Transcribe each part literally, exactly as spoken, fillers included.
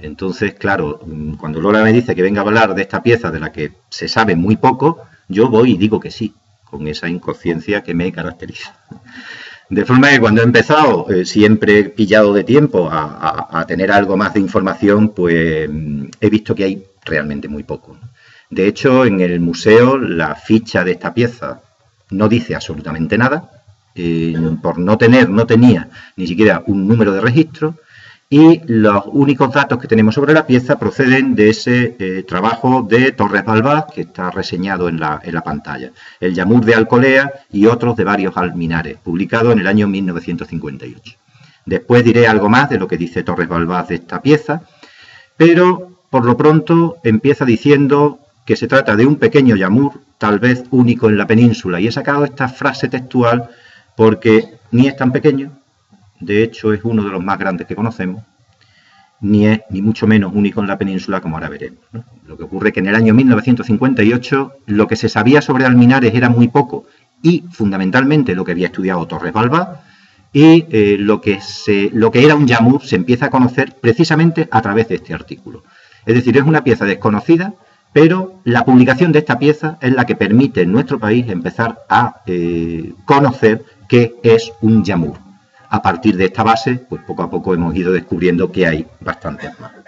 Entonces, claro, cuando Lola me dice que venga a hablar de esta pieza de la que se sabe muy poco, yo voy y digo que sí, con esa inconsciencia que me caracteriza. De forma que cuando he empezado, eh, siempre he pillado de tiempo a, a, a tener algo más de información, pues he visto que hay realmente muy poco, ¿no? De hecho, en el museo la ficha de esta pieza no dice absolutamente nada, eh, por no tener, no tenía ni siquiera un número de registro, y los únicos datos que tenemos sobre la pieza proceden de ese eh, trabajo de Torres Balbás, que está reseñado en la, en la pantalla, el Yamur de Alcolea y otros de varios alminares, publicado en el año mil novecientos cincuenta y ocho. Después diré algo más de lo que dice Torres Balbás de esta pieza, pero por lo pronto empieza diciendo que se trata de un pequeño yamur, tal vez único en la península, y he sacado esta frase textual porque ni es tan pequeño, de hecho es uno de los más grandes que conocemos, ni es ni mucho menos único en la península, como ahora veremos, ¿no? Lo que ocurre es que en el año mil novecientos cincuenta y ocho lo que se sabía sobre alminares era muy poco, y fundamentalmente lo que había estudiado Torres Balbás, y eh, lo, que se, lo que era un yamur se empieza a conocer precisamente a través de este artículo. Es decir, es una pieza desconocida, pero la publicación de esta pieza es la que permite en nuestro país empezar a eh, conocer qué es un yamur. A partir de esta base, pues poco a poco hemos ido descubriendo que hay bastantes más.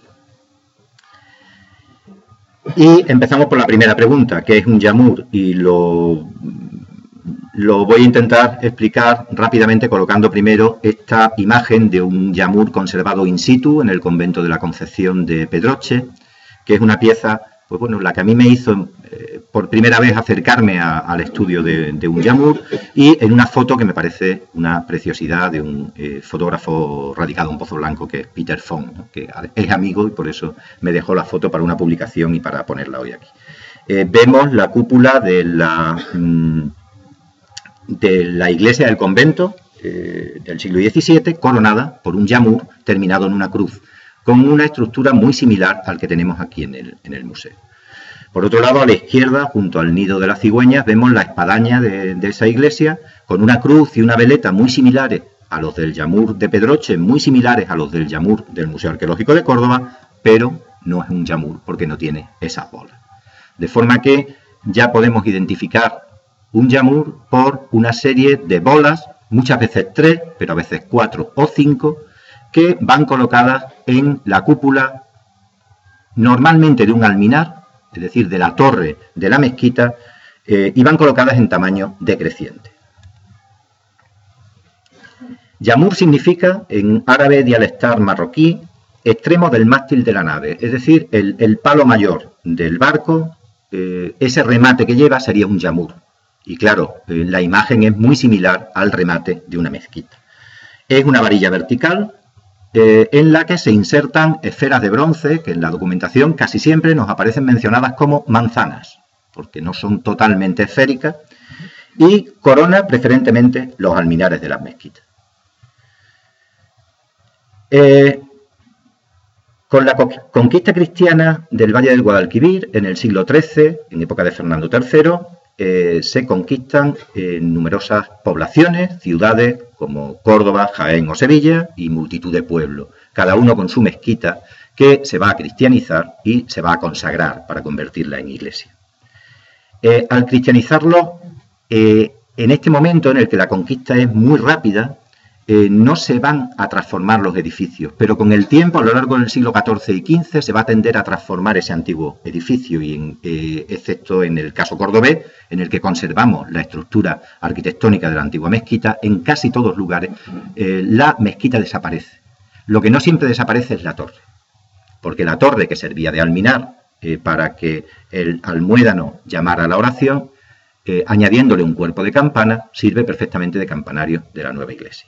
Y empezamos por la primera pregunta, ¿qué es un yamur? Y lo, lo voy a intentar explicar rápidamente colocando primero esta imagen de un yamur conservado in situ en el convento de la Concepción de Pedroche, que es una pieza, pues bueno, la que a mí me hizo eh, por primera vez acercarme a, al estudio de, de un yamur, y en una foto que me parece una preciosidad de un eh, fotógrafo radicado en Pozo Blanco, que es Peter Fong, ¿no? Que es amigo y por eso me dejó la foto para una publicación y para ponerla hoy aquí. Eh, vemos la cúpula de la, mm, de la iglesia del convento eh, del siglo diecisiete, coronada por un yamur terminado en una cruz, con una estructura muy similar al que tenemos aquí en el, en el museo. Por otro lado, a la izquierda, junto al nido de las cigüeñas, vemos la espadaña de, de esa iglesia, con una cruz y una veleta muy similares a los del yamur de Pedroche, muy similares a los del yamur del Museo Arqueológico de Córdoba, pero no es un yamur porque no tiene esas bolas. De forma que ya podemos identificar un yamur por una serie de bolas, muchas veces tres, pero a veces cuatro o cinco, que van colocadas en la cúpula, normalmente de un alminar, es decir, de la torre de la mezquita, eh, y van colocadas en tamaño decreciente. Yamur significa, en árabe dialectal marroquí, extremo del mástil de la nave, es decir, el, el palo mayor del barco, eh, ese remate que lleva sería un yamur. Y claro, eh, la imagen es muy similar al remate de una mezquita. Es una varilla vertical, Eh, en la que se insertan esferas de bronce, que en la documentación casi siempre nos aparecen mencionadas como manzanas, porque no son totalmente esféricas, y corona preferentemente los alminares de las mezquitas. Eh, con la conquista cristiana del Valle del Guadalquivir, en el siglo trece, en época de Fernando tercero, eh, se conquistan eh, numerosas poblaciones, ciudades como Córdoba, Jaén o Sevilla, y multitud de pueblos, cada uno con su mezquita que se va a cristianizar y se va a consagrar para convertirla en iglesia. Eh, al cristianizarlo, eh, en este momento en el que la conquista es muy rápida, eh, no se van a transformar los edificios, pero con el tiempo, a lo largo del siglo catorce y quince, se va a tender a transformar ese antiguo edificio, y en, eh, excepto en el caso cordobés, en el que conservamos la estructura arquitectónica de la antigua mezquita, en casi todos los lugares eh, la mezquita desaparece. Lo que no siempre desaparece es la torre, porque la torre que servía de alminar eh, para que el almuédano llamara a la oración, eh, añadiéndole un cuerpo de campana, sirve perfectamente de campanario de la nueva iglesia.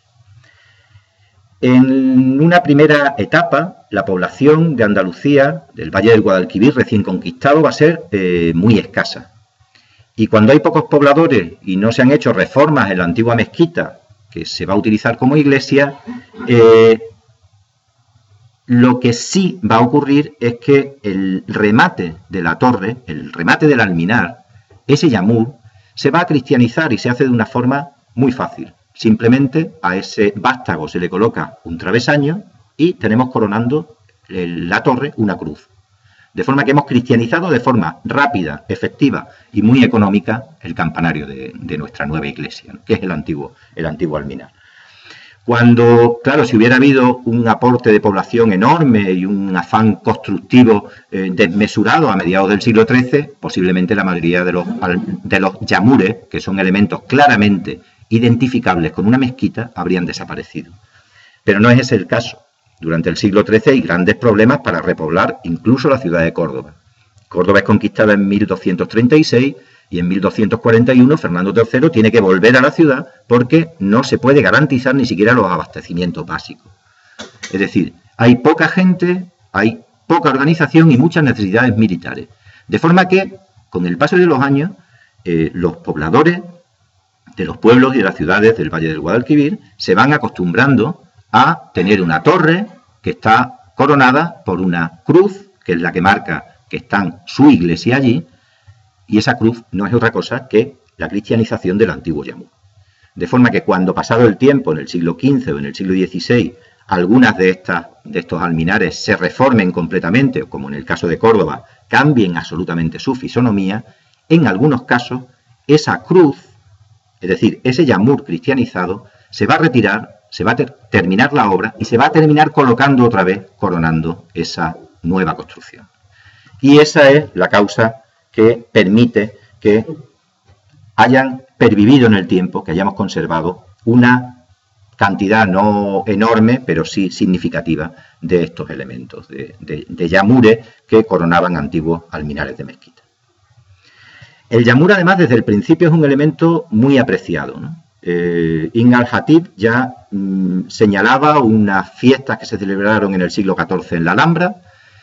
En una primera etapa, la población de Andalucía, del Valle del Guadalquivir recién conquistado, va a ser eh, muy escasa. Y cuando hay pocos pobladores y no se han hecho reformas en la antigua mezquita, que se va a utilizar como iglesia, eh, lo que sí va a ocurrir es que el remate de la torre, el remate del alminar, ese yamur, se va a cristianizar y se hace de una forma muy fácil. Simplemente a ese vástago se le coloca un travesaño y tenemos coronando la torre una cruz. De forma que hemos cristianizado de forma rápida, efectiva y muy económica el campanario de, de nuestra nueva iglesia, ¿no? Que es el antiguo, el antiguo alminar. Cuando, claro, si hubiera habido un aporte de población enorme y un afán constructivo eh, desmesurado a mediados del siglo trece, posiblemente la mayoría de los, de los yamures, que son elementos claramente identificables con una mezquita, habrían desaparecido. Pero no es ese el caso. Durante el siglo trece hay grandes problemas para repoblar incluso la ciudad de Córdoba. Córdoba es conquistada en mil doscientos treinta y seis y en mil doscientos cuarenta y uno Fernando tercero tiene que volver a la ciudad porque no se puede garantizar ni siquiera los abastecimientos básicos. Es decir, hay poca gente, hay poca organización y muchas necesidades militares. De forma que, con el paso de los años, eh, los pobladores de los pueblos y de las ciudades del Valle del Guadalquivir se van acostumbrando a tener una torre que está coronada por una cruz, que es la que marca que está su iglesia allí, y esa cruz no es otra cosa que la cristianización del antiguo Yamur. De forma que cuando pasado el tiempo, en el siglo quince o en el siglo dieciséis, algunas de, estas, de estos alminares se reformen completamente, como en el caso de Córdoba, cambien absolutamente su fisonomía, en algunos casos esa cruz, es decir, ese Yamur cristianizado, se va a retirar, se va a ter terminar la obra y se va a terminar colocando otra vez, coronando esa nueva construcción. Y esa es la causa que permite que hayan pervivido en el tiempo, que hayamos conservado una cantidad no enorme, pero sí significativa de estos elementos, de, de, de yamures que coronaban antiguos alminares de mezquita. El yamur, además, desde el principio es un elemento muy apreciado, ¿no? Eh, Ibn al-Hatib ya mmm, señalaba unas fiestas que se celebraron en el siglo catorce en la Alhambra,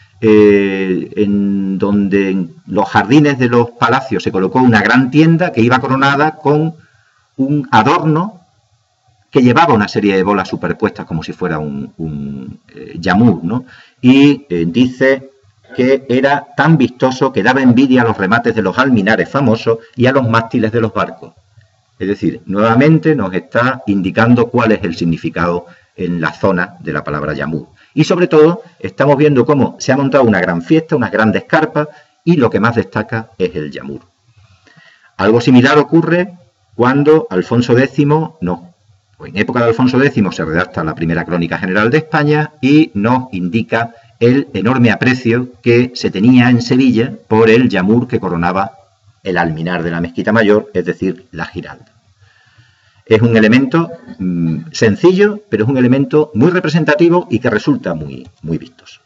eh, en donde en los jardines de los palacios se colocó una gran tienda que iba coronada con un adorno que llevaba una serie de bolas superpuestas como si fuera un, un eh, yamur, ¿no? Y eh, dice que era tan vistoso que daba envidia a los remates de los alminares famosos y a los mástiles de los barcos. Es decir, nuevamente nos está indicando cuál es el significado en la zona de la palabra yamur. Y sobre todo, estamos viendo cómo se ha montado una gran fiesta, unas grandes carpas, y lo que más destaca es el yamur. Algo similar ocurre cuando Alfonso décimo, no, en época de Alfonso décimo se redacta la primera crónica general de España y nos indica el enorme aprecio que se tenía en Sevilla por el yamur que coronaba el alminar de la mezquita mayor, es decir, la giralda. Es un elemento mmm, sencillo, pero es un elemento muy representativo y que resulta muy, muy vistoso.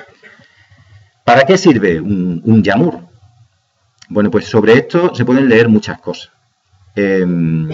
¿Para qué sirve un, un yamur? Bueno, pues sobre esto se pueden leer muchas cosas. Eh,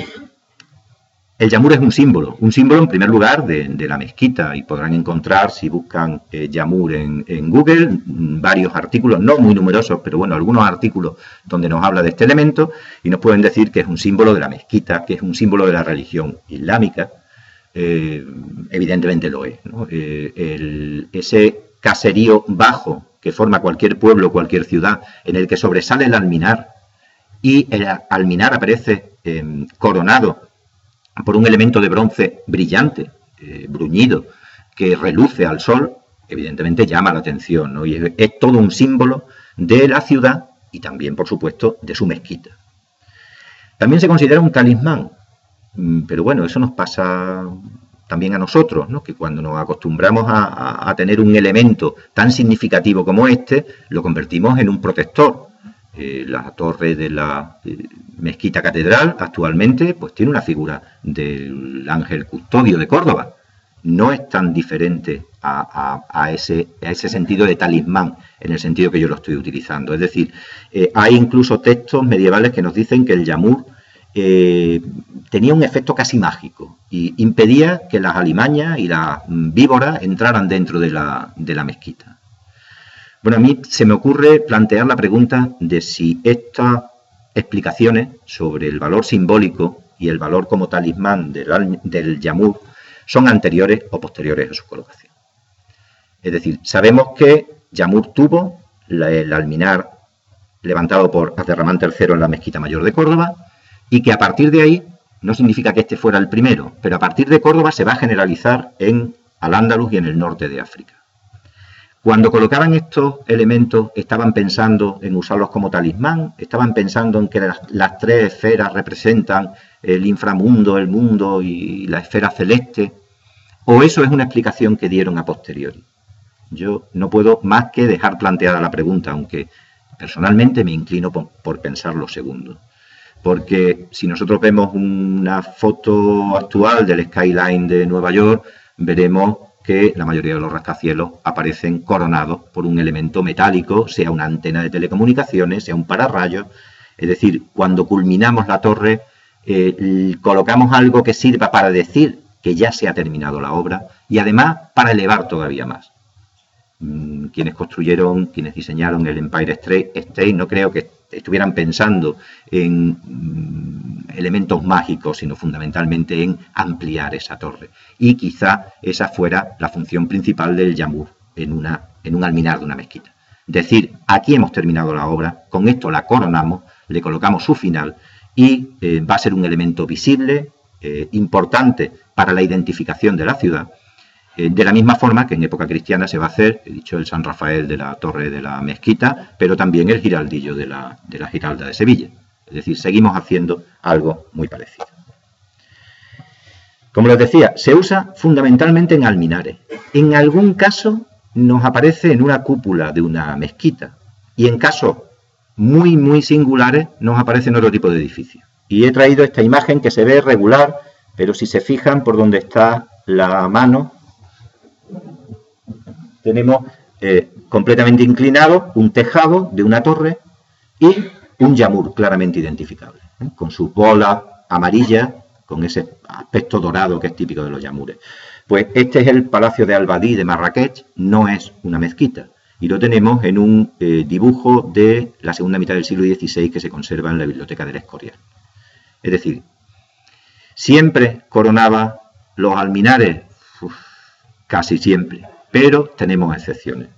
el yamur es un símbolo, un símbolo en primer lugar de, de la mezquita, y podrán encontrar, si buscan eh, yamur en, en Google, varios artículos, no muy numerosos, pero bueno, algunos artículos donde nos habla de este elemento, y nos pueden decir que es un símbolo de la mezquita, que es un símbolo de la religión islámica. Eh, evidentemente lo es, ¿no? Eh, el, ese caserío bajo que forma cualquier pueblo, cualquier ciudad, en el que sobresale el alminar, y el alminar aparece eh, coronado por un elemento de bronce brillante, eh, bruñido, que reluce al sol, evidentemente llama la atención, ¿no? Y es, es todo un símbolo de la ciudad y también, por supuesto, de su mezquita. También se considera un talismán, pero bueno, eso nos pasa también a nosotros, ¿no? Que cuando nos acostumbramos a, a, a tener un elemento tan significativo como este, lo convertimos en un protector. Eh, la torre de la eh, mezquita catedral actualmente pues tiene una figura del ángel custodio de Córdoba. No es tan diferente a, a, a, ese, a ese sentido de talismán, en el sentido que yo lo estoy utilizando. Es decir, eh, hay incluso textos medievales que nos dicen que el yamur eh, tenía un efecto casi mágico y impedía que las alimañas y las víboras entraran dentro de la, de la mezquita. Bueno, a mí se me ocurre plantear la pregunta de si estas explicaciones sobre el valor simbólico y el valor como talismán del, del yamur son anteriores o posteriores a su colocación. Es decir, sabemos que Yamur tuvo la, el alminar levantado por Abderramán tercero en la mezquita mayor de Córdoba y que a partir de ahí, no significa que este fuera el primero, pero a partir de Córdoba se va a generalizar en Al-Ándalus y en el norte de África. Cuando colocaban estos elementos, estaban pensando en usarlos como talismán, estaban pensando en que las, las tres esferas representan el inframundo, el mundo y la esfera celeste, o eso es una explicación que dieron a posteriori. Yo no puedo más que dejar planteada la pregunta, aunque personalmente me inclino por, por pensar lo segundo. Porque si nosotros vemos una foto actual del skyline de Nueva York, veremos que la mayoría de los rascacielos aparecen coronados por un elemento metálico, sea una antena de telecomunicaciones, sea un pararrayos. Es decir, cuando culminamos la torre, eh, colocamos algo que sirva para decir que ya se ha terminado la obra y además para elevar todavía más. Quienes construyeron, quienes diseñaron el Empire State, no creo que estuvieran pensando en mm, elementos mágicos, sino fundamentalmente en ampliar esa torre. Y quizá esa fuera la función principal del yamur en, una, en un alminar de una mezquita. Decir, aquí hemos terminado la obra, con esto la coronamos, le colocamos su final y eh, va a ser un elemento visible, eh, importante para la identificación de la ciudad. De la misma forma que en época cristiana se va a hacer, he dicho el San Rafael de la torre de la mezquita, pero también el giraldillo de la, de la Giralda de Sevilla. Es decir, seguimos haciendo algo muy parecido. Como les decía, se usa fundamentalmente en alminares. En algún caso nos aparece en una cúpula de una mezquita y en casos muy, muy singulares nos aparece en otro tipo de edificio. Y he traído esta imagen que se ve regular, pero si se fijan por donde está la mano, tenemos eh, completamente inclinado un tejado de una torre y un yamur claramente identificable, ¿eh? Con sus bolas amarillas, con ese aspecto dorado que es típico de los yamures. Pues este es el Palacio de Al-Badí de Marrakech, no es una mezquita, y lo tenemos en un eh, dibujo de la segunda mitad del siglo dieciséis que se conserva en la Biblioteca del Escorial. Es decir, siempre coronaba los alminares, uf, casi siempre, pero tenemos excepciones.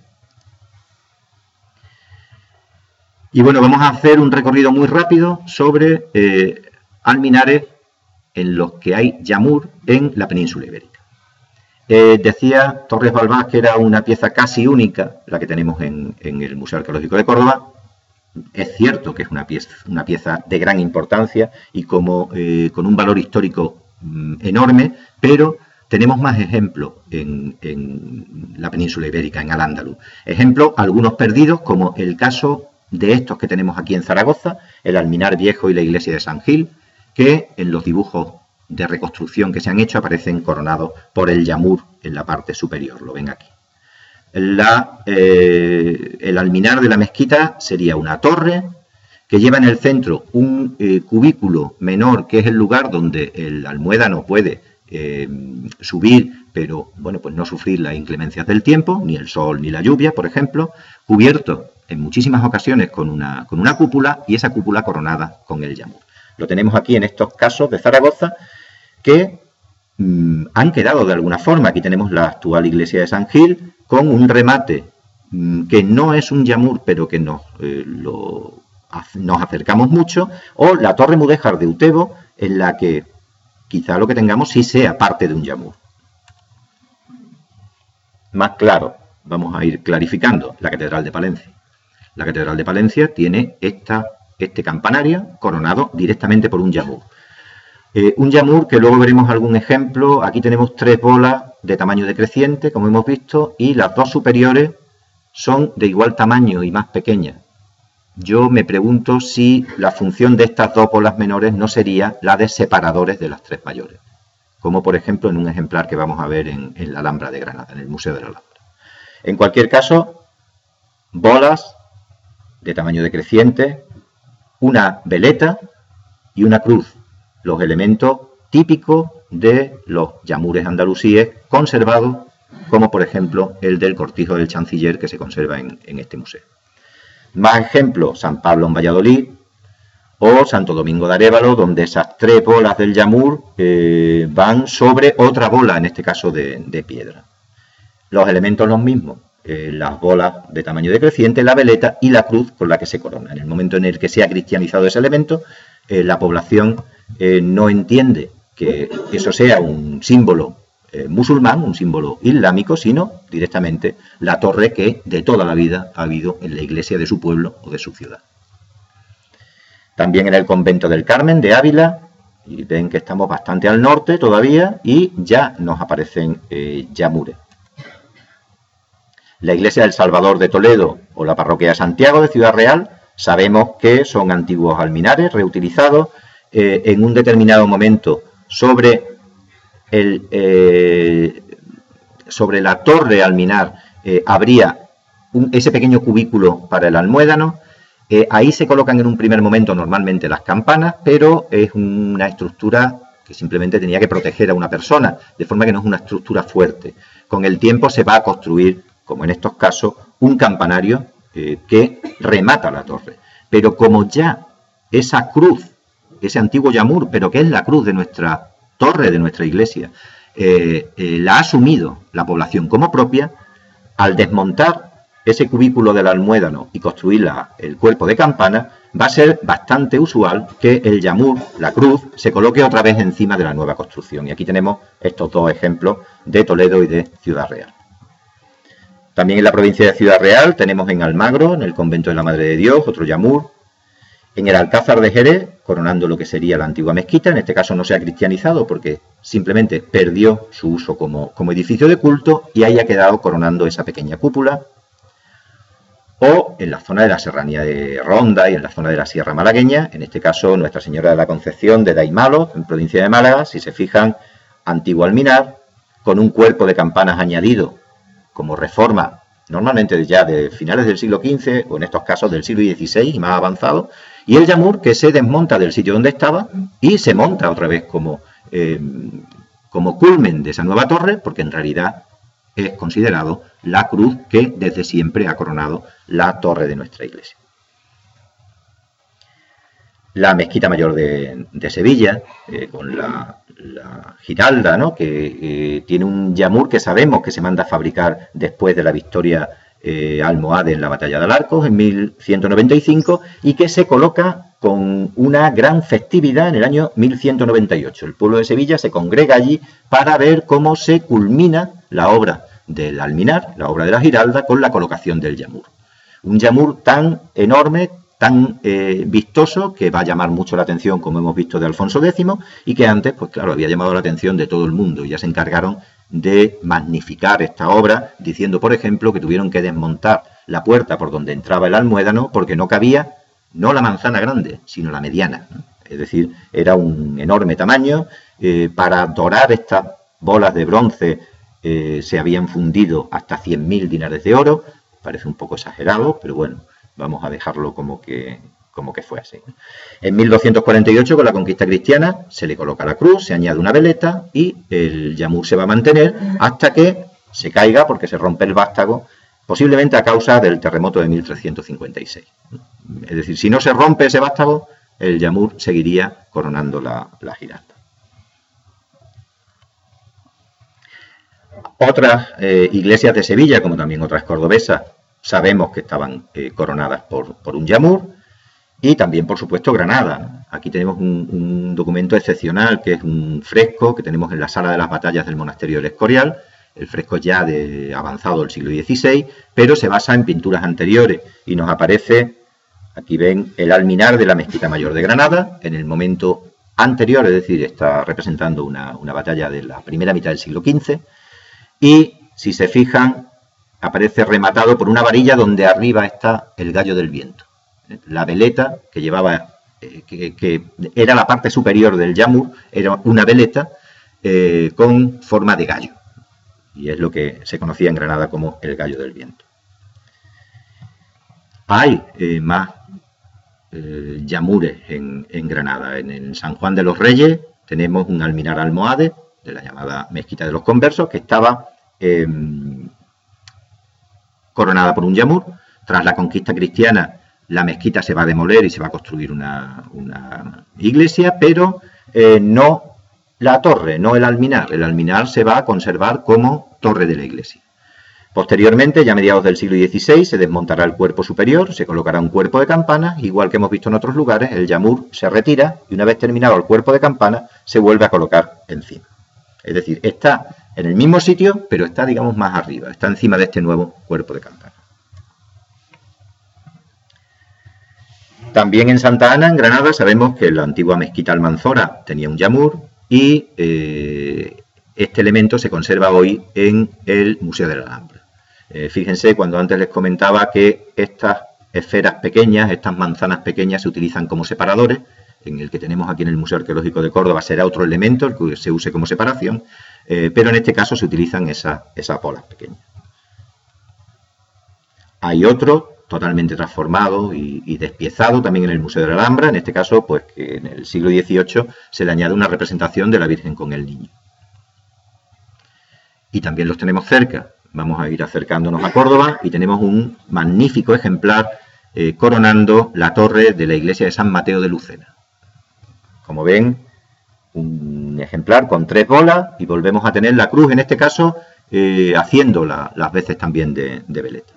Y bueno, vamos a hacer un recorrido muy rápido sobre eh, alminares en los que hay yamur en la península ibérica. Eh, decía Torres Balbás que era una pieza casi única, la que tenemos en, en el Museo Arqueológico de Córdoba. Es cierto que es una pieza, una pieza de gran importancia y como, eh, con un valor histórico mm, enorme, pero tenemos más ejemplos en, en la península ibérica, en Al-Ándalus. Ejemplos, algunos perdidos, como el caso de estos que tenemos aquí en Zaragoza, el alminar viejo y la iglesia de San Gil, que en los dibujos de reconstrucción que se han hecho aparecen coronados por el yamur en la parte superior, lo ven aquí. La, eh, el alminar de la mezquita sería una torre que lleva en el centro un eh, cubículo menor, que es el lugar donde el almuédano puede eh, subir, pero bueno, pues no sufrir las inclemencias del tiempo, ni el sol ni la lluvia, por ejemplo, cubierto en muchísimas ocasiones con una, con una cúpula y esa cúpula coronada con el yamur. Lo tenemos aquí en estos casos de Zaragoza que mmm, han quedado de alguna forma. Aquí tenemos la actual iglesia de San Gil con un remate mmm, que no es un yamur, pero que nos, eh, lo, nos acercamos mucho, o la torre mudéjar de Utebo, en la que quizá lo que tengamos sí sea parte de un yamur. Más claro, vamos a ir clarificando, la Catedral de Palencia. La Catedral de Palencia tiene esta, este campanario coronado directamente por un yamur. Eh, un yamur que luego veremos algún ejemplo. Aquí tenemos tres bolas de tamaño decreciente, como hemos visto, y las dos superiores son de igual tamaño y más pequeñas. Yo me pregunto si la función de estas dos bolas menores no sería la de separadores de las tres mayores, como por ejemplo en un ejemplar que vamos a ver en, en la Alhambra de Granada, en el Museo de la Alhambra. En cualquier caso, bolas de tamaño decreciente, una veleta y una cruz, los elementos típicos de los yamures andalusíes conservados, como por ejemplo el del cortijo del Chanciller que se conserva en, en este museo. Más ejemplos, San Pablo en Valladolid o Santo Domingo de Arévalo, donde esas tres bolas del yamur eh, van sobre otra bola, en este caso de, de piedra. Los elementos los mismos, eh, las bolas de tamaño decreciente, la veleta y la cruz con la que se corona. En el momento en el que se ha cristianizado ese elemento, eh, la población eh, no entiende que eso sea un símbolo eh, musulmán, un símbolo islámico, sino directamente la torre que de toda la vida ha habido en la iglesia de su pueblo o de su ciudad. También en el convento del Carmen de Ávila, y ven que estamos bastante al norte todavía, y ya nos aparecen eh, yamures. La iglesia del Salvador de Toledo o la parroquia de Santiago de Ciudad Real, sabemos que son antiguos alminares reutilizados. Eh, en un determinado momento sobre, el, eh, sobre la torre alminar eh, habría un, ese pequeño cubículo para el almuédano. Eh, ahí se colocan en un primer momento normalmente las campanas, pero es una estructura que simplemente tenía que proteger a una persona, de forma que no es una estructura fuerte. Con el tiempo se va a construir, como en estos casos, un campanario eh, que remata la torre. Pero como ya esa cruz, ese antiguo yamur, pero que es la cruz de nuestra torre, de nuestra iglesia, eh, eh, la ha asumido la población como propia, al desmontar ese cubículo del almuédano y construir la, el cuerpo de campana, va a ser bastante usual que el yamur, la cruz, se coloque otra vez encima de la nueva construcción. Y aquí tenemos estos dos ejemplos de Toledo y de Ciudad Real. También en la provincia de Ciudad Real tenemos en Almagro, en el convento de la Madre de Dios, otro yamur. En el Alcázar de Jerez, coronando lo que sería la antigua mezquita, en este caso no se ha cristianizado porque simplemente perdió su uso como, como edificio de culto y ahí ha quedado coronando esa pequeña cúpula. O en la zona de la serranía de Ronda y en la zona de la Sierra Malagueña, en este caso Nuestra Señora de la Concepción de Daimalo, en provincia de Málaga, si se fijan, antiguo alminar, con un cuerpo de campanas añadido como reforma, normalmente ya de finales del siglo quince o en estos casos del siglo dieciséis y más avanzado, y el yamur que se desmonta del sitio donde estaba y se monta otra vez como, eh, como culmen de esa nueva torre, porque en realidad es considerado la cruz que desde siempre ha coronado la torre de nuestra iglesia. La Mezquita Mayor de, de Sevilla, eh, con la, la Giralda, ¿no? que eh, tiene un yamur que sabemos que se manda a fabricar después de la victoria eh, almohade en la batalla de Alarcos en mil ciento noventa y cinco y que se coloca con una gran festividad en el año mil ciento noventa y ocho. El pueblo de Sevilla se congrega allí para ver cómo se culmina la obra del alminar, la obra de la Giralda, con la colocación del yamur. Un yamur tan enorme, tan eh, vistoso, que va a llamar mucho la atención, como hemos visto, de Alfonso décimo, y que antes, pues claro, había llamado la atención de todo el mundo. Y ya se encargaron de magnificar esta obra, diciendo, por ejemplo, que tuvieron que desmontar la puerta por donde entraba el almuédano, porque no cabía, no la manzana grande, sino la mediana, ¿no? Es decir, era un enorme tamaño. Eh, para dorar estas bolas de bronce eh, se habían fundido hasta cien mil dinares de oro. Parece un poco exagerado, pero bueno, vamos a dejarlo como que, como que fue así. En mil doscientos cuarenta y ocho, con la conquista cristiana, se le coloca la cruz, se añade una veleta y el yamur se va a mantener hasta que se caiga porque se rompe el vástago, posiblemente a causa del terremoto de mil trescientos cincuenta y seis. Es decir, si no se rompe ese vástago, el yamur seguiría coronando la, la Giralda. Otras eh, iglesias de Sevilla, como también otras cordobesas, sabemos que estaban eh, coronadas por, por un yamur, y también, por supuesto, Granada. Aquí tenemos un, un documento excepcional, que es un fresco que tenemos en la sala de las batallas del monasterio del Escorial. El fresco ya de avanzado del siglo dieciséis, pero se basa en pinturas anteriores y nos aparece, aquí ven, el alminar de la Mezquita Mayor de Granada en el momento anterior, es decir, está representando una, una batalla de la primera mitad del siglo quince, y si se fijan, aparece rematado por una varilla donde arriba está el gallo del viento. La veleta que llevaba, eh, que, que era la parte superior del yamur, era una veleta eh, con forma de gallo. Y es lo que se conocía en Granada como el gallo del viento. Hay eh, más eh, yamures en, en Granada. En el San Juan de los Reyes tenemos un alminar almohade de la llamada Mezquita de los Conversos, que estaba eh, coronada por un yamur. Tras la conquista cristiana, la mezquita se va a demoler y se va a construir una, una iglesia, pero eh, no la torre, no el alminar. El alminar se va a conservar como torre de la iglesia. Posteriormente, ya a mediados del siglo dieciséis, se desmontará el cuerpo superior, se colocará un cuerpo de campanas, igual que hemos visto en otros lugares, el yamur se retira y una vez terminado el cuerpo de campanas, se vuelve a colocar encima. Es decir, está en el mismo sitio, pero está, digamos, más arriba, está encima de este nuevo cuerpo de campana. También en Santa Ana, en Granada, sabemos que la antigua mezquita Almanzora tenía un yamur y eh, este elemento se conserva hoy en el Museo de la Alhambra. Eh, fíjense, cuando antes les comentaba que estas esferas pequeñas, estas manzanas pequeñas se utilizan como separadores, en el que tenemos aquí en el Museo Arqueológico de Córdoba será otro elemento el que se use como separación, eh, pero en este caso se utilizan esas, esas bolas pequeñas. Hay otro totalmente transformado y, y despiezado también en el Museo de la Alhambra, en este caso pues que en el siglo dieciocho se le añade una representación de la Virgen con el Niño. Y también los tenemos cerca, vamos a ir acercándonos a Córdoba y tenemos un magnífico ejemplar eh, coronando la torre de la iglesia de San Mateo de Lucena. Como ven, un ejemplar con tres bolas y volvemos a tener la cruz, en este caso eh, haciendo la, las veces también de, de veleta.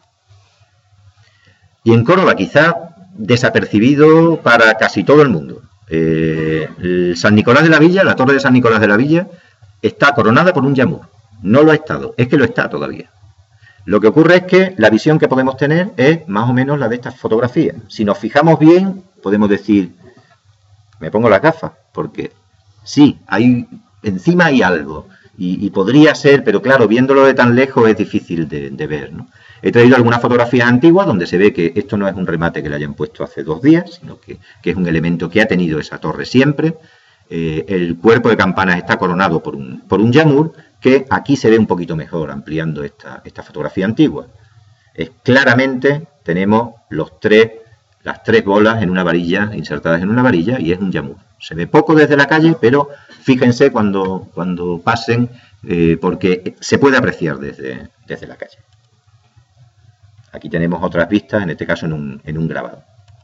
Y en Córdoba, quizá desapercibido para casi todo el mundo. Eh, el San Nicolás de la Villa, la torre de San Nicolás de la Villa, está coronada por un yamur. No lo ha estado, es que lo está todavía. Lo que ocurre es que la visión que podemos tener es más o menos la de estas fotografías. Si nos fijamos bien, podemos decir, me pongo las gafas, porque sí, hay, encima hay algo. Y, y podría ser, pero claro, viéndolo de tan lejos es difícil de, de ver, ¿no? He traído algunas fotografías antiguas donde se ve que esto no es un remate que le hayan puesto hace dos días, sino que, que es un elemento que ha tenido esa torre siempre. Eh, el cuerpo de campanas está coronado por un, por un yamur, que aquí se ve un poquito mejor ampliando esta, esta fotografía antigua. Es, claramente tenemos los tres, las tres bolas en una varilla, insertadas en una varilla, y es un yamur. Se ve poco desde la calle, pero fíjense cuando, cuando pasen, eh, porque se puede apreciar desde, desde la calle. Aquí tenemos otras vistas, en este caso en un, en un grabado.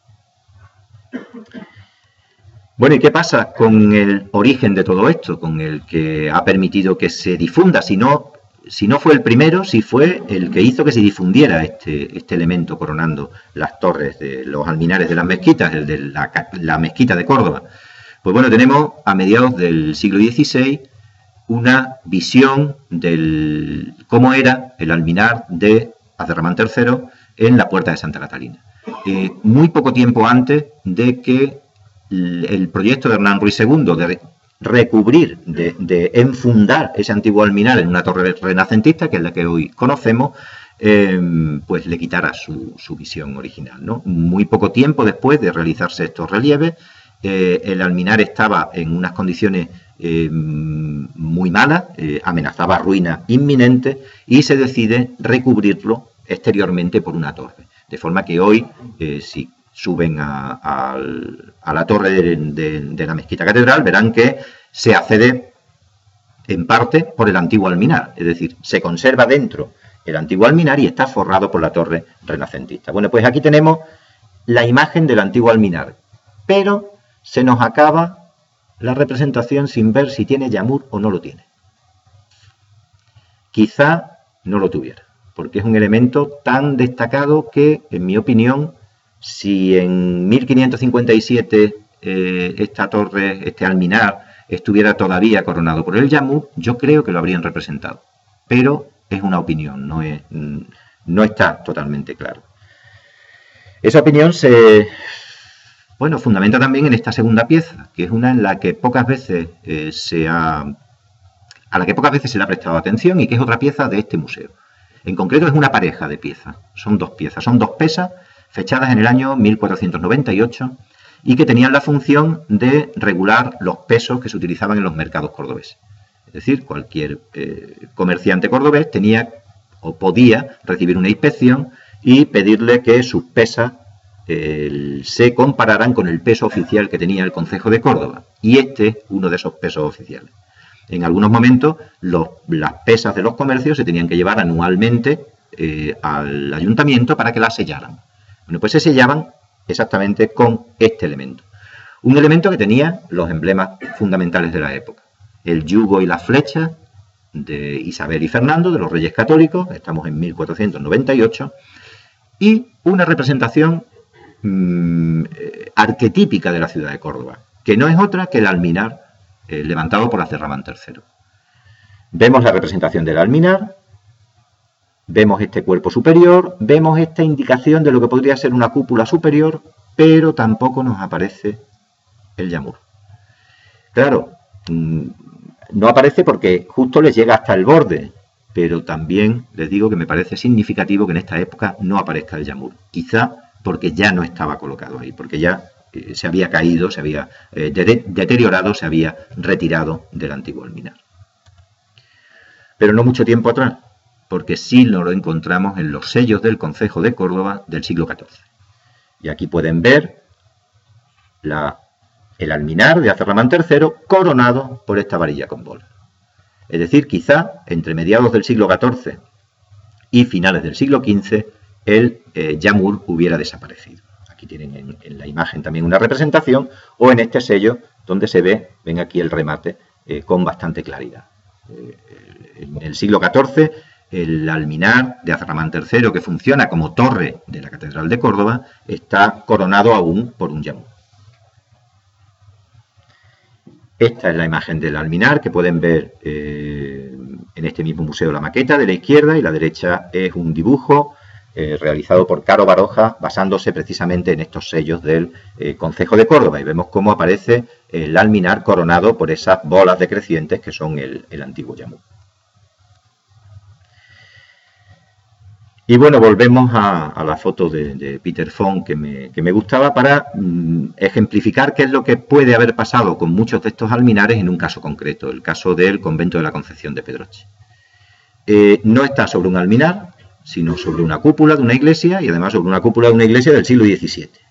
Bueno, ¿y qué pasa con el origen de todo esto? Con el que ha permitido que se difunda. Si no, si no fue el primero, si fue el que hizo que se difundiera este, este elemento coronando las torres de los alminares de las mezquitas, el de la, la mezquita de Córdoba. Pues bueno, tenemos a mediados del siglo dieciséis una visión de cómo era el alminar de Azerramán tercero en la puerta de Santa Catalina. Eh, muy poco tiempo antes de que el, el proyecto de Hernán Ruiz segundo de recubrir, de, de enfundar ese antiguo alminar en una torre renacentista, que es la que hoy conocemos, eh, pues le quitara su, su visión original, ¿no? Muy poco tiempo después de realizarse estos relieves, eh, el alminar estaba en unas condiciones eh, muy malas, eh, amenazaba ruina inminente, y se decide recubrirlo exteriormente por una torre. De forma que hoy, eh, si suben a, a, a la torre de, de, de la mezquita catedral, verán que se accede en parte por el antiguo alminar. Es decir, se conserva dentro el antiguo alminar y está forrado por la torre renacentista. Bueno, pues aquí tenemos la imagen del antiguo alminar, pero se nos acaba la representación sin ver si tiene yamur o no lo tiene. Quizá no lo tuviera, porque es un elemento tan destacado que, en mi opinión, si en mil quinientos cincuenta y siete eh, esta torre, este alminar, estuviera todavía coronado por el yamur, yo creo que lo habrían representado. Pero es una opinión, no, es, no está totalmente claro. Esa opinión se bueno, fundamenta también en esta segunda pieza, que es una en la que pocas veces eh, se ha, a la que pocas veces se le ha prestado atención y que es otra pieza de este museo. En concreto es una pareja de piezas, son dos piezas, son dos pesas fechadas en el año mil cuatrocientos noventa y ocho y que tenían la función de regular los pesos que se utilizaban en los mercados cordobeses. Es decir, cualquier eh, comerciante cordobés tenía o podía recibir una inspección y pedirle que sus pesas eh, se compararan con el peso oficial que tenía el Concejo de Córdoba. Y este es uno de esos pesos oficiales. En algunos momentos los, las pesas de los comercios se tenían que llevar anualmente eh, al ayuntamiento para que las sellaran. Bueno, pues se sellaban exactamente con este elemento. Un elemento que tenía los emblemas fundamentales de la época. El yugo y las flechas de Isabel y Fernando, de los Reyes Católicos, estamos en mil cuatrocientos noventa y ocho, y una representación mmm, arquetípica de la ciudad de Córdoba, que no es otra que el alminar eh, levantado por Azerramán tercero. Vemos la representación del alminar, vemos este cuerpo superior, vemos esta indicación de lo que podría ser una cúpula superior, pero tampoco nos aparece el yamur. Claro, no aparece porque justo les llega hasta el borde, pero también les digo que me parece significativo que en esta época no aparezca el yamur. Quizá porque ya no estaba colocado ahí, porque ya eh, se había caído, se había eh, de deteriorado, se había retirado del antiguo alminar. Pero no mucho tiempo atrás, porque sí lo encontramos en los sellos del Concejo de Córdoba del siglo catorce. Y aquí pueden ver la, el alminar de Azarramán tercero coronado por esta varilla con bola. Es decir, quizá entre mediados del siglo catorce y finales del siglo quince el eh, yamur hubiera desaparecido. Aquí tienen en, en la imagen también una representación, o en este sello donde se ve, ven aquí el remate, eh, con bastante claridad. Eh, en el siglo catorce, el alminar de Azarramán tercero, que funciona como torre de la Catedral de Córdoba, está coronado aún por un yamur. Esta es la imagen del alminar que pueden ver eh, en este mismo museo, la maqueta de la izquierda, y la derecha es un dibujo eh, realizado por Caro Baroja, basándose precisamente en estos sellos del eh, Concejo de Córdoba, y vemos cómo aparece el alminar coronado por esas bolas decrecientes que son el, el antiguo yamur. Y bueno, volvemos a, a la foto de, de Peter Fong que me, que me gustaba para mm, ejemplificar qué es lo que puede haber pasado con muchos de estos alminares en un caso concreto, el caso del convento de la Concepción de Pedroche. Eh, no está sobre un alminar, sino sobre una cúpula de una iglesia, y además sobre una cúpula de una iglesia del siglo diecisiete,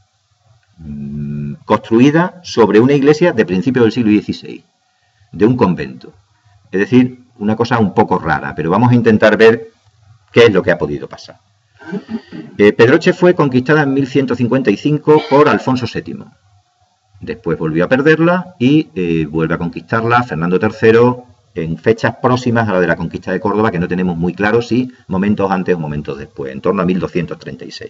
mm, construida sobre una iglesia de principios del siglo dieciséis, de un convento. Es decir, una cosa un poco rara, pero vamos a intentar ver qué es lo que ha podido pasar. Eh, Pedroche fue conquistada en mil ciento cincuenta y cinco por Alfonso séptimo. Después volvió a perderla y eh, vuelve a conquistarla Fernando tercero en fechas próximas a la de la conquista de Córdoba, que no tenemos muy claro si momentos antes o momentos después, en torno a mil doscientos treinta y seis.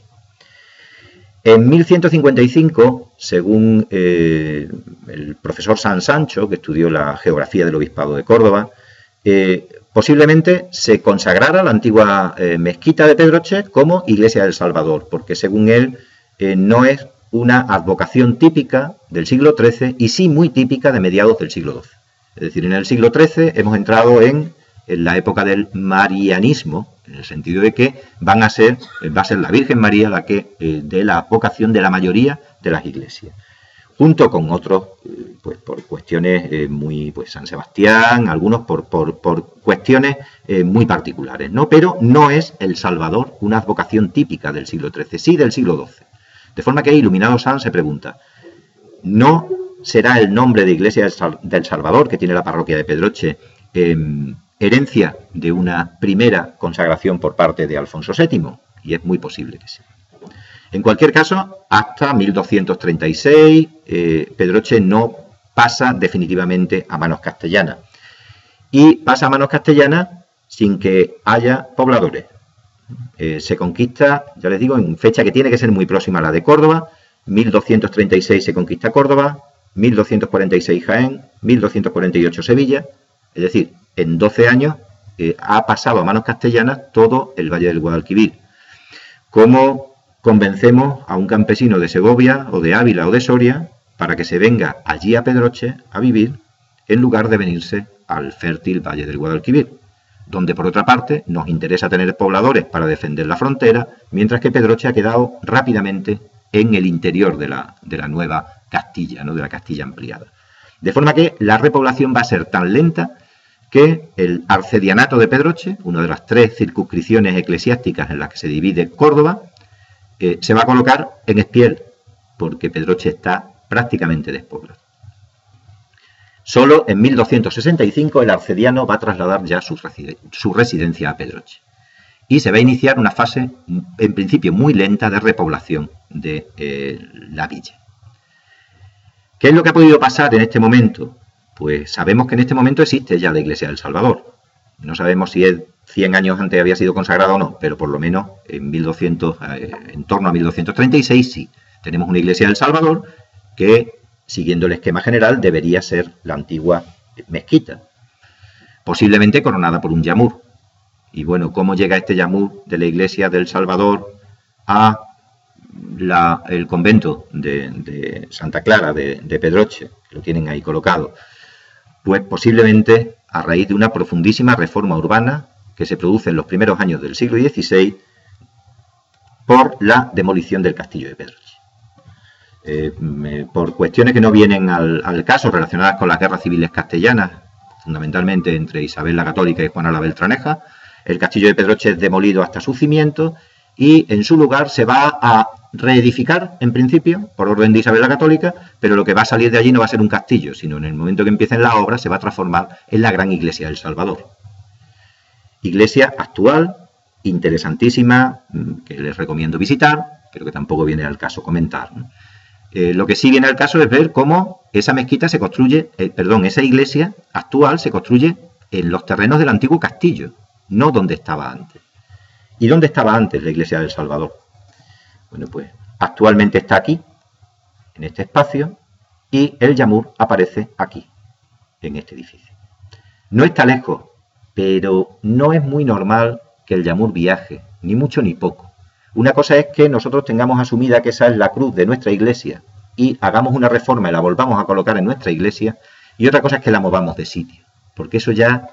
En mil ciento cincuenta y cinco, según eh, el profesor San Sancho, que estudió la geografía del Obispado de Córdoba, eh, posiblemente se consagrara la antigua eh, mezquita de Pedroche como iglesia del Salvador, porque según él eh, no es una advocación típica del siglo trece y sí muy típica de mediados del siglo doce. Es decir, en el siglo trece hemos entrado en, en la época del marianismo, en el sentido de que van a ser, va a ser la Virgen María la que eh, dé la vocación de la mayoría de las iglesias, junto con otros, pues por cuestiones eh, muy, pues San Sebastián, algunos por, por, por cuestiones eh, muy particulares, ¿no? Pero no es el Salvador una advocación típica del siglo trece, sí del siglo doce. De forma que Iluminado San se pregunta, ¿no será el nombre de Iglesia del Salvador, que tiene la parroquia de Pedroche, eh, herencia de una primera consagración por parte de Alfonso séptimo? Y es muy posible que sí. En cualquier caso, hasta mil doscientos treinta y seis, eh, Pedroche no pasa definitivamente a manos castellanas. Y pasa a manos castellanas sin que haya pobladores. Eh, se conquista, ya les digo, en fecha que tiene que ser muy próxima a la de Córdoba. mil doscientos treinta y seis se conquista Córdoba, mil doscientos cuarenta y seis Jaén, mil doscientos cuarenta y ocho Sevilla. Es decir, en doce años eh, ha pasado a manos castellanas todo el Valle del Guadalquivir. ¿Cómo convencemos a un campesino de Segovia o de Ávila o de Soria para que se venga allí a Pedroche a vivir en lugar de venirse al fértil Valle del Guadalquivir, donde por otra parte nos interesa tener pobladores para defender la frontera, mientras que Pedroche ha quedado rápidamente en el interior de la, de la nueva Castilla, ¿no? De la Castilla ampliada. De forma que la repoblación va a ser tan lenta que el arcedianato de Pedroche, una de las tres circunscripciones eclesiásticas en las que se divide Córdoba, eh, se va a colocar en Espiel, porque Pedroche está prácticamente despoblado. Solo en mil doscientos sesenta y cinco el arcediano va a trasladar ya su, su residencia a Pedroche. Y se va a iniciar una fase, en principio muy lenta, de repoblación de eh, la villa. ¿Qué es lo que ha podido pasar en este momento? Pues sabemos que en este momento existe ya la Iglesia del Salvador. No sabemos si es cien años antes había sido consagrada o no, pero por lo menos en, mil doscientos, eh, en torno a mil doscientos treinta y seis sí. Tenemos una Iglesia del Salvador que, siguiendo el esquema general, debería ser la antigua mezquita. posiblemente coronada por un yamur. Y bueno, ¿cómo llega este yamur de la iglesia del Salvador a la, el convento de, de Santa Clara de, de Pedroche? Lo tienen ahí colocado. Pues posiblemente a raíz de una profundísima reforma urbana que se produce en los primeros años del siglo dieciséis por la demolición del castillo de Pedroche. Eh, me, por cuestiones que no vienen al, al caso, relacionadas con las guerras civiles castellanas, fundamentalmente entre Isabel la Católica y Juana la Beltraneja, el castillo de Pedroche es demolido hasta su cimiento y en su lugar se va a reedificar, en principio, por orden de Isabel la Católica, pero lo que va a salir de allí no va a ser un castillo, sino en el momento que empiecen las obras se va a transformar en la gran iglesia del Salvador. Iglesia actual, interesantísima, que les recomiendo visitar, pero que tampoco viene al caso comentar, ¿no? Eh, lo que sí viene al caso es ver cómo esa mezquita se construye, eh, perdón, esa iglesia actual se construye en los terrenos del antiguo castillo, no donde estaba antes. ¿Y dónde estaba antes la iglesia del Salvador? Bueno, pues actualmente está aquí, en este espacio, y el yamur aparece aquí, en este edificio. No está lejos, pero no es muy normal que el yamur viaje, ni mucho ni poco. Una cosa es que nosotros tengamos asumida que esa es la cruz de nuestra iglesia y hagamos una reforma y la volvamos a colocar en nuestra iglesia, y otra cosa es que la movamos de sitio, porque eso ya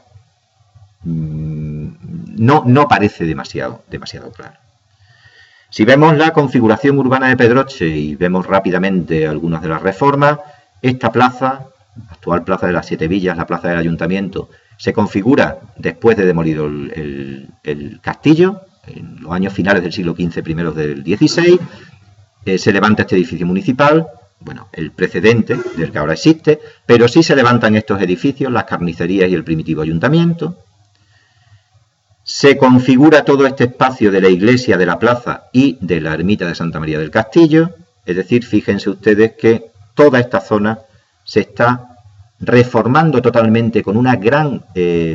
mmm, no, no parece demasiado, demasiado claro. Si vemos la configuración urbana de Pedroche y vemos rápidamente algunas de las reformas, esta plaza, actual plaza de las Siete Villas, la plaza del Ayuntamiento, se configura después de demolido el, el, el castillo, en los años finales del siglo quince, primeros del dieciséis, eh, se levanta este edificio municipal, bueno, el precedente del que ahora existe, pero sí se levantan estos edificios, las carnicerías y el primitivo ayuntamiento. Se configura todo este espacio de la iglesia, de la plaza y de la ermita de Santa María del Castillo, es decir, fíjense ustedes que toda esta zona se está reformando totalmente con una gran eh,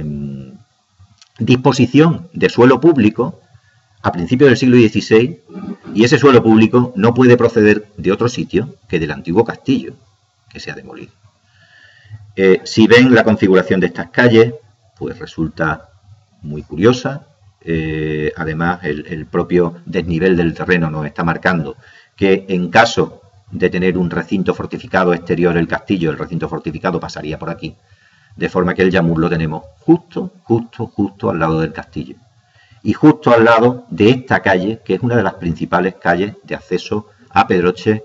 disposición de suelo público a principios del siglo dieciséis, y ese suelo público no puede proceder de otro sitio que del antiguo castillo que se ha demolido. Eh, si ven la configuración de estas calles, pues resulta muy curiosa. Eh, además, el, el propio desnivel del terreno nos está marcando que en caso de tener un recinto fortificado exterior el castillo, el recinto fortificado pasaría por aquí, de forma que el yamur lo tenemos justo, justo, justo al lado del castillo. Y justo al lado de esta calle, que es una de las principales calles de acceso a Pedroche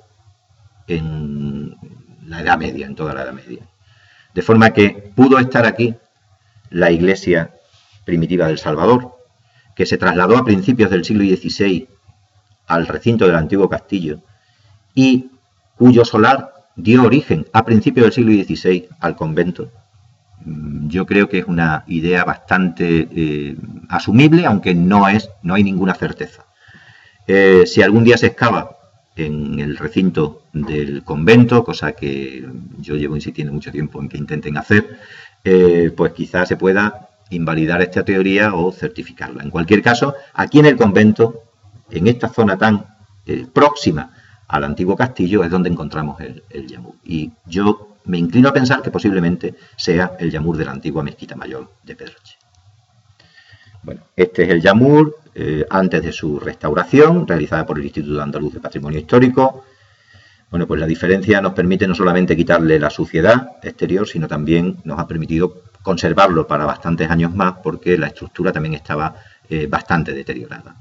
en la Edad Media, en toda la Edad Media. De forma que pudo estar aquí la iglesia primitiva del Salvador, que se trasladó a principios del siglo dieciséis al recinto del antiguo castillo y cuyo solar dio origen a principios del siglo dieciséis al convento. Yo creo que es una idea bastante eh, asumible, aunque no, es, no hay ninguna certeza. Eh, si algún día se excava en el recinto del convento, cosa que yo llevo insistiendo mucho tiempo en que intenten hacer, eh, pues quizás se pueda invalidar esta teoría o certificarla. En cualquier caso, aquí en el convento, en esta zona tan eh, próxima al antiguo castillo, es donde encontramos el, el yamur. Y yo me inclino a pensar que posiblemente sea el yamur de la antigua mezquita mayor de Pedroche. Bueno, este es el yamur eh, antes de su restauración, realizada por el Instituto Andaluz de Patrimonio Histórico. Bueno, pues la diferencia nos permite no solamente quitarle la suciedad exterior, sino también nos ha permitido conservarlo para bastantes años más, porque la estructura también estaba eh, bastante deteriorada.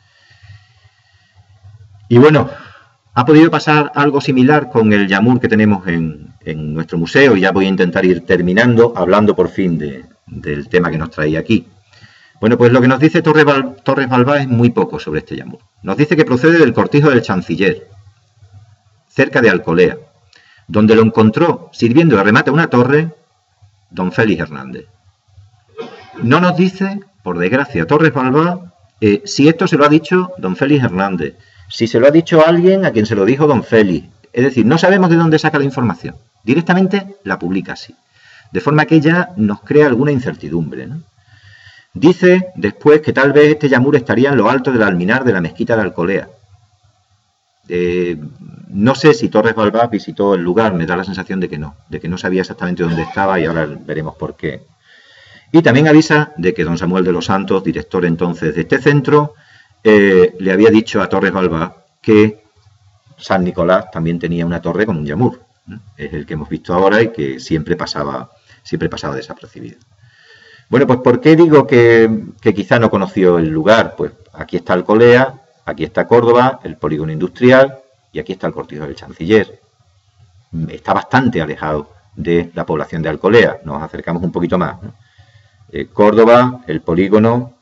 Y bueno, ha podido pasar algo similar con el yamur que tenemos en, en nuestro museo, y ya voy a intentar ir terminando, hablando por fin de, del tema que nos traía aquí. Bueno, pues lo que nos dice Torres, Val, Torres Balbá es muy poco sobre este yamur. Nos dice que procede del cortijo del Chanciller, cerca de Alcolea, donde lo encontró sirviendo de remate a una torre don Félix Hernández. No nos dice, por desgracia, Torres Balbá, eh, si esto se lo ha dicho don Félix Hernández, si se lo ha dicho a alguien a quien se lo dijo don Félix. Es decir, no sabemos de dónde saca la información. Directamente la publica así. De forma que ella nos crea alguna incertidumbre, ¿no? Dice después que tal vez este yamur estaría en lo alto del alminar de la mezquita de Alcolea. Eh, no sé si Torres Balbá visitó el lugar, me da la sensación de que no, de que no sabía exactamente dónde estaba, y ahora veremos por qué. Y también avisa de que don Samuel de los Santos, director entonces de este centro, eh, le había dicho a Torres Balbás que San Nicolás también tenía una torre con un yamur. Es el que hemos visto ahora y que siempre pasaba, siempre pasaba desapercibido. Bueno, pues ¿por qué digo que, que quizá no conoció el lugar? Pues aquí está Alcolea, aquí está Córdoba, el polígono industrial, y aquí está el Cortijo del Chanciller. Está bastante alejado de la población de Alcolea. Nos acercamos un poquito más, ¿no? Eh, Córdoba, el polígono.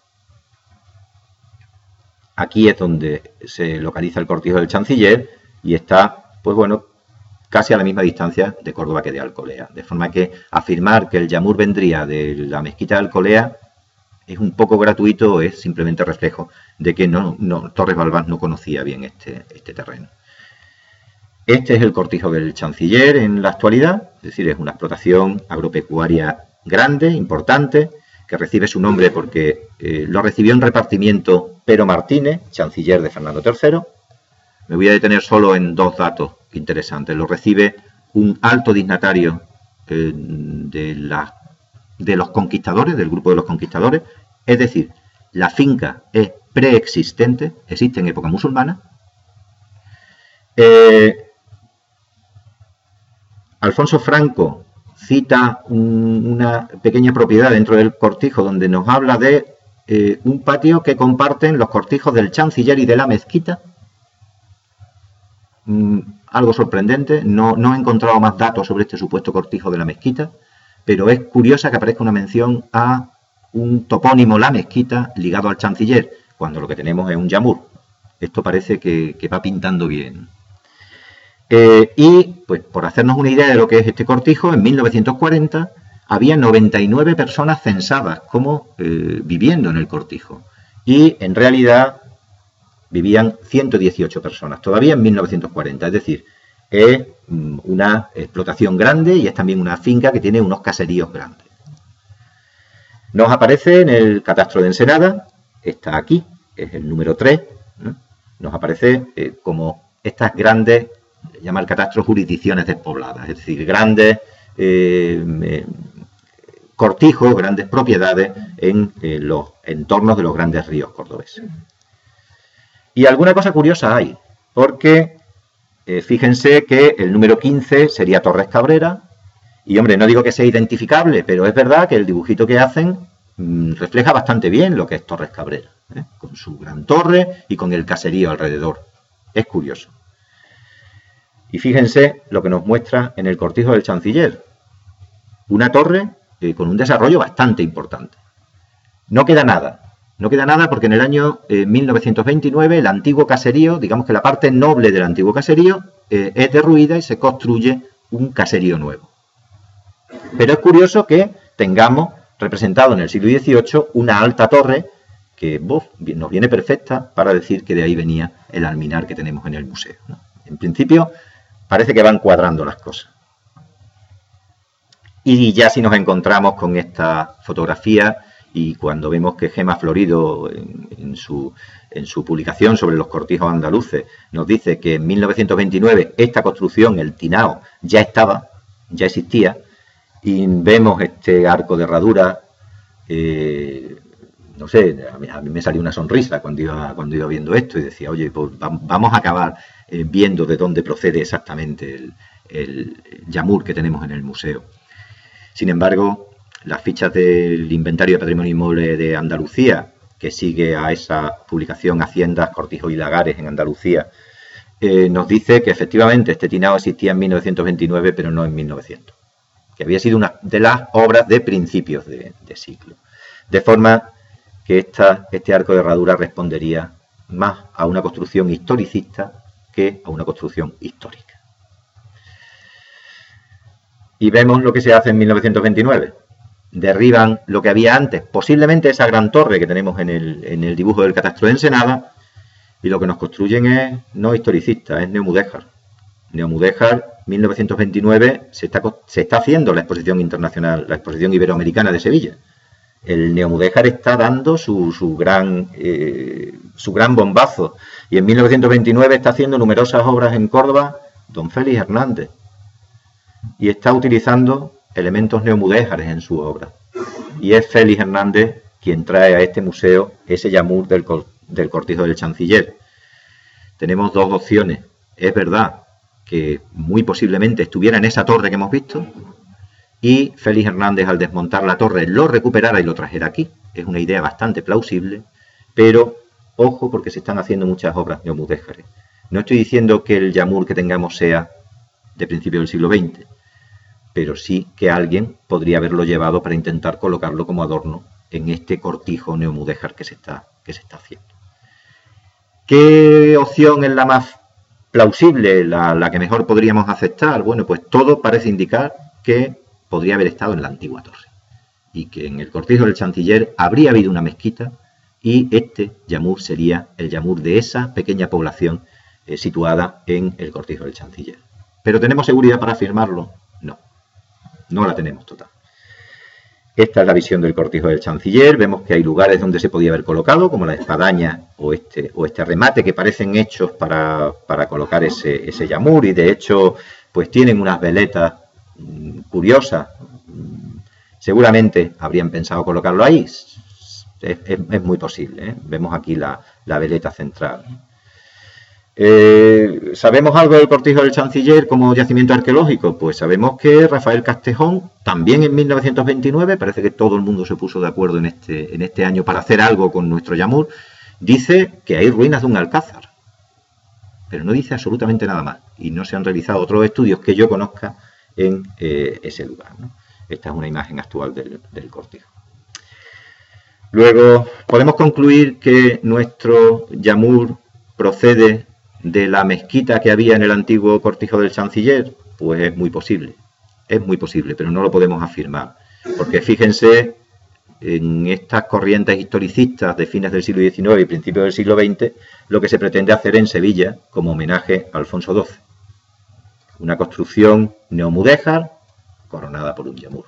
Aquí es donde se localiza el Cortijo del Chanciller y está, pues bueno, casi a la misma distancia de Córdoba que de Alcolea. De forma que afirmar que el yamur vendría de la mezquita de Alcolea es un poco gratuito o es simplemente reflejo de que no, no, Torres Balbás no conocía bien este, este terreno. Este es el Cortijo del Chanciller en la actualidad, es decir, es una explotación agropecuaria grande, importante, que recibe su nombre porque eh, lo recibió en repartimiento Pero Martínez, chanciller de Fernando tercero. Me voy a detener solo en dos datos interesantes. Lo recibe un alto dignatario eh, de, la, de los conquistadores, del grupo de los conquistadores, es decir, la finca es preexistente, existe en época musulmana. Eh, Alfonso Franco cita un, una pequeña propiedad dentro del cortijo donde nos habla de eh, un patio que comparten los cortijos del Chanciller y de la mezquita. Mm, algo sorprendente, no, no he encontrado más datos sobre este supuesto cortijo de la mezquita, pero es curiosa que aparezca una mención a un topónimo La Mezquita ligado al Chanciller, cuando lo que tenemos es un yamur. Esto parece que, que va pintando bien. Eh, y, pues, por hacernos una idea de lo que es este cortijo, en mil novecientos cuarenta había noventa y nueve personas censadas como eh, viviendo en el cortijo. Y, en realidad, vivían ciento dieciocho personas, todavía en mil novecientos cuarenta. Es decir, es una explotación grande y es también una finca que tiene unos caseríos grandes. Nos aparece en el catastro de Ensenada, está aquí, es el número tres, ¿no? Nos aparece eh, como estas grandes, llama el catastro jurisdicciones despobladas, es decir, grandes eh, eh, cortijos, grandes propiedades en eh, los entornos de los grandes ríos cordobeses. Y alguna cosa curiosa hay, porque eh, fíjense que el número quince sería Torres Cabrera, y hombre, no digo que sea identificable, pero es verdad que el dibujito que hacen mmm, refleja bastante bien lo que es Torres Cabrera, ¿eh? Con su gran torre y con el caserío alrededor. Es curioso. Y fíjense lo que nos muestra en el Cortijo del Chanciller. Una torre eh, con un desarrollo bastante importante. No queda nada. No queda nada porque en el año eh, mil novecientos veintinueve el antiguo caserío, digamos que la parte noble del antiguo caserío, eh, es derruida y se construye un caserío nuevo. Pero es curioso que tengamos representado en el siglo dieciocho una alta torre que uf, nos viene perfecta para decir que de ahí venía el alminar que tenemos en el museo, ¿no? En principio parece que van cuadrando las cosas. Y ya si nos encontramos con esta fotografía y cuando vemos que Gema Florido en, en, su, en su publicación sobre los cortijos andaluces nos dice que en mil novecientos veintinueve esta construcción, el tinao, ya estaba, ya existía, y vemos este arco de herradura, eh, no sé, a mí, a mí me salió una sonrisa cuando iba, cuando iba viendo esto y decía, oye, pues vamos a acabar eh, viendo de dónde procede exactamente el, el yamur que tenemos en el museo. Sin embargo, las fichas del Inventario de Patrimonio Inmueble de Andalucía, que sigue a esa publicación Haciendas, Cortijos y Lagares en Andalucía, eh, nos dice que efectivamente este tinao existía en mil novecientos veintinueve, pero no en mil novecientos. Que había sido una de las obras de principios de, de siglo. De forma que esta, este arco de herradura respondería más a una construcción historicista que a una construcción histórica. Y vemos lo que se hace en mil novecientos veintinueve. Derriban lo que había antes, posiblemente esa gran torre que tenemos en el, en el dibujo del catastro de Ensenada, y lo que nos construyen es no historicista, es neomudéjar. Neomudéjar, mil novecientos veintinueve, se está, se está haciendo la exposición internacional, la exposición iberoamericana de Sevilla. El neomudéjar está dando su, su, gran, eh, su gran bombazo. Y en mil novecientos veintinueve está haciendo numerosas obras en Córdoba don Félix Hernández. Y está utilizando elementos neomudéjares en su obra. y es Félix Hernández quien trae a este museo ese yamur del, del Cortijo del Chanciller. Tenemos dos opciones. Es verdad que muy posiblemente estuviera en esa torre que hemos visto y Félix Hernández, al desmontar la torre, lo recuperara y lo trajera aquí. Es una idea bastante plausible, pero ojo, porque se están haciendo muchas obras neomudéjares. No estoy diciendo que el yamur que tengamos sea de principios del siglo veinte, pero sí que alguien podría haberlo llevado para intentar colocarlo como adorno en este cortijo neomudéjar que se está, que se está haciendo. ¿Qué opción es la más plausible, la, la que mejor podríamos aceptar? Bueno, pues todo parece indicar que podría haber estado en la antigua torre y que en el Cortijo del Chanciller habría habido una mezquita y este yamur sería el yamur de esa pequeña población eh, situada en el Cortijo del Chanciller. ¿Pero tenemos seguridad para afirmarlo? No, no la tenemos total. Esta es la visión del Cortijo del Chanciller. Vemos que hay lugares donde se podía haber colocado, como la espadaña o este, o este remate, que parecen hechos para, para colocar ese, ese yamur, y de hecho pues tienen unas veletas mmm, curiosas. Seguramente habrían pensado colocarlo ahí. Es, es, es muy posible, ¿eh? Vemos aquí la, la veleta central. Eh, ¿Sabemos algo del Cortijo del Chanciller como yacimiento arqueológico? Pues sabemos que Rafael Castejón, también en mil novecientos veintinueve, parece que todo el mundo se puso de acuerdo en este, en este año para hacer algo con nuestro yamur, dice que hay ruinas de un alcázar, pero no dice absolutamente nada más, y no se han realizado otros estudios que yo conozca en eh, ese lugar, ¿no? Esta es una imagen actual del, del cortijo. Luego, podemos concluir que nuestro yamur procede de la mezquita que había en el antiguo Cortijo del Chanciller. Pues es muy posible, es muy posible, pero no lo podemos afirmar, porque fíjense en estas corrientes historicistas de fines del siglo diecinueve y principios del siglo veinte, lo que se pretende hacer en Sevilla como homenaje a Alfonso doce. Una construcción neomudéjar coronada por un yamur.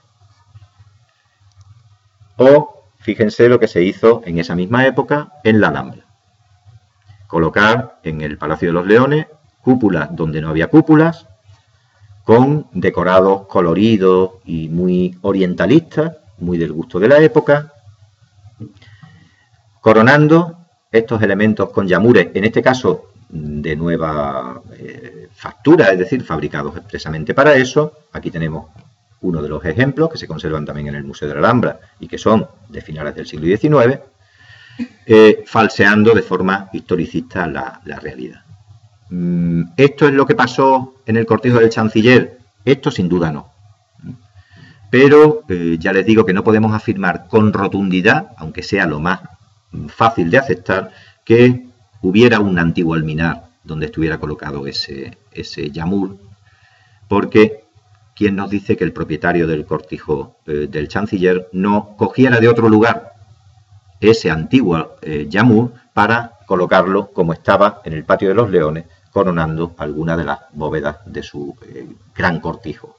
O fíjense lo que se hizo en esa misma época en la Alhambra. Colocar en el Palacio de los Leones cúpulas donde no había cúpulas, con decorados coloridos y muy orientalistas, muy del gusto de la época, coronando estos elementos con yamures, en este caso de nueva eh, factura, es decir, fabricados expresamente para eso. Aquí tenemos uno de los ejemplos que se conservan también en el Museo de la Alhambra y que son de finales del siglo diecinueve. Eh, falseando de forma historicista la, la realidad. Mm, ¿Esto es lo que pasó en el Cortijo del Chanciller? Esto sin duda no. Pero eh, ya les digo que no podemos afirmar con rotundidad, aunque sea lo más fácil de aceptar, que hubiera un antiguo alminar donde estuviera colocado ese, ese yamur, porque ¿quién nos dice que el propietario del Cortijo eh, del Chanciller no cogiera de otro lugar ese antiguo eh, yamur para colocarlo como estaba en el Patio de los Leones, coronando alguna de las bóvedas de su eh, gran cortijo?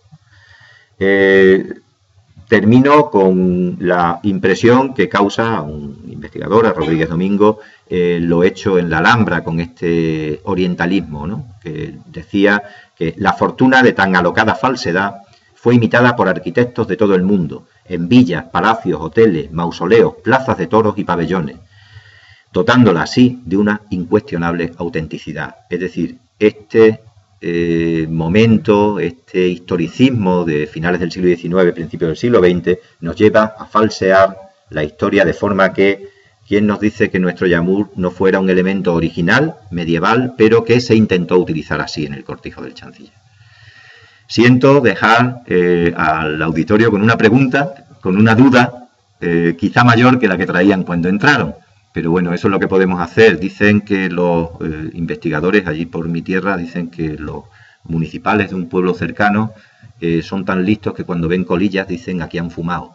Eh, termino con la impresión que causa a un investigador, a Rodríguez Domingo, eh, lo hecho en la Alhambra con este orientalismo, ¿no? Que decía que la fortuna de tan alocada falsedad fue imitada por arquitectos de todo el mundo, en villas, palacios, hoteles, mausoleos, plazas de toros y pabellones, dotándola así de una incuestionable autenticidad. Es decir, este eh, momento, este historicismo de finales del siglo diecinueve, principios del siglo veinte, nos lleva a falsear la historia de forma que, ¿quién nos dice que nuestro yamur no fuera un elemento original, medieval, pero que se intentó utilizar así en el Cortijo del Chanciller? Siento dejar eh, al auditorio con una pregunta, con una duda, eh, quizá mayor que la que traían cuando entraron. Pero bueno, eso es lo que podemos hacer. Dicen que los eh, investigadores allí por mi tierra, dicen que los municipales de un pueblo cercano eh, son tan listos que cuando ven colillas dicen aquí han fumado.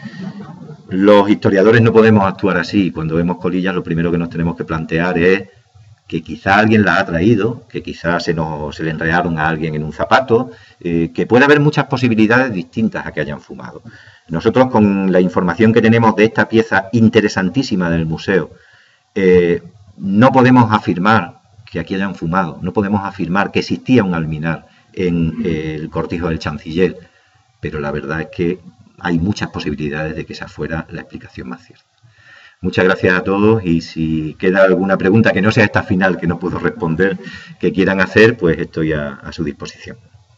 Los historiadores no podemos actuar así. Cuando vemos colillas, lo primero que nos tenemos que plantear es que quizá alguien la ha traído, que quizá se, nos, se le enredaron a alguien en un zapato, eh, que puede haber muchas posibilidades distintas a que hayan fumado. Nosotros, con la información que tenemos de esta pieza interesantísima del museo, eh, no podemos afirmar que aquí hayan fumado, no podemos afirmar que existía un alminar en eh, el Cortijo del Chanciller, pero la verdad es que hay muchas posibilidades de que esa fuera la explicación más cierta. Muchas gracias a todos y si queda alguna pregunta que no sea esta final que no puedo responder, que quieran hacer, pues estoy a, a su disposición.